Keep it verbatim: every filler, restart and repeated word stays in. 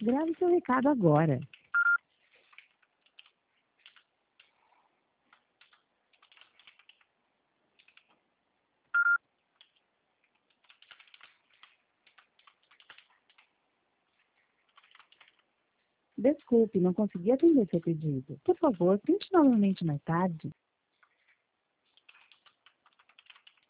Grave seu recado agora. Desculpe, não consegui atender seu pedido. Por favor, tente novamente mais tarde.